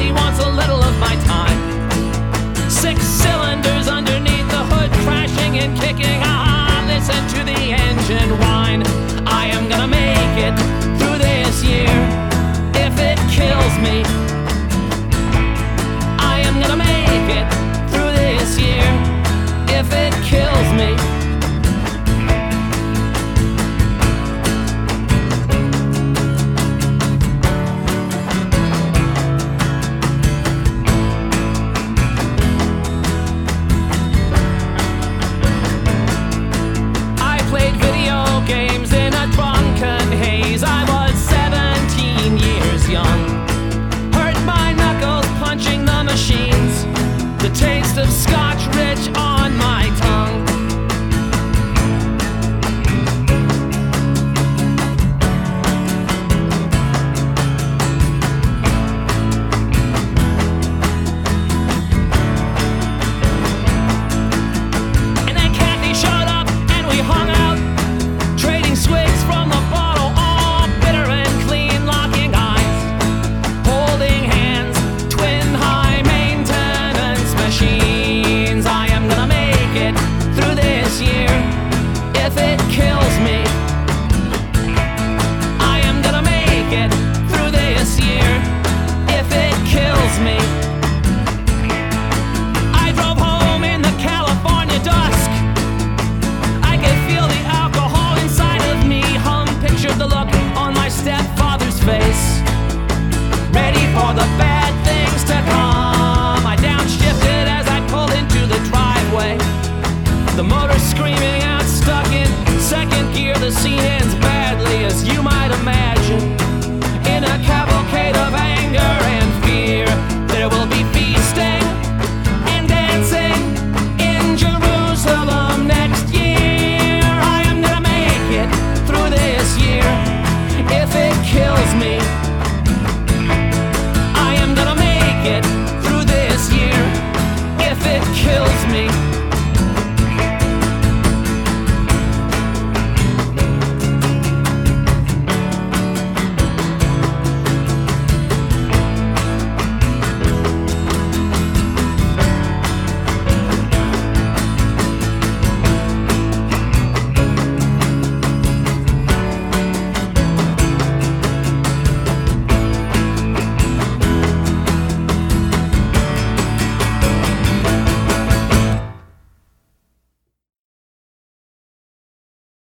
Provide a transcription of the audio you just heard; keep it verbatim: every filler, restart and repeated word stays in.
only wants a little of my time. Six cylinders underneath the hood, crashing and kicking. Ah, listen to the engine whine. I am gonna make it through this year. If it kills me, I am gonna make it through this year. If it kills me. Taste of scotch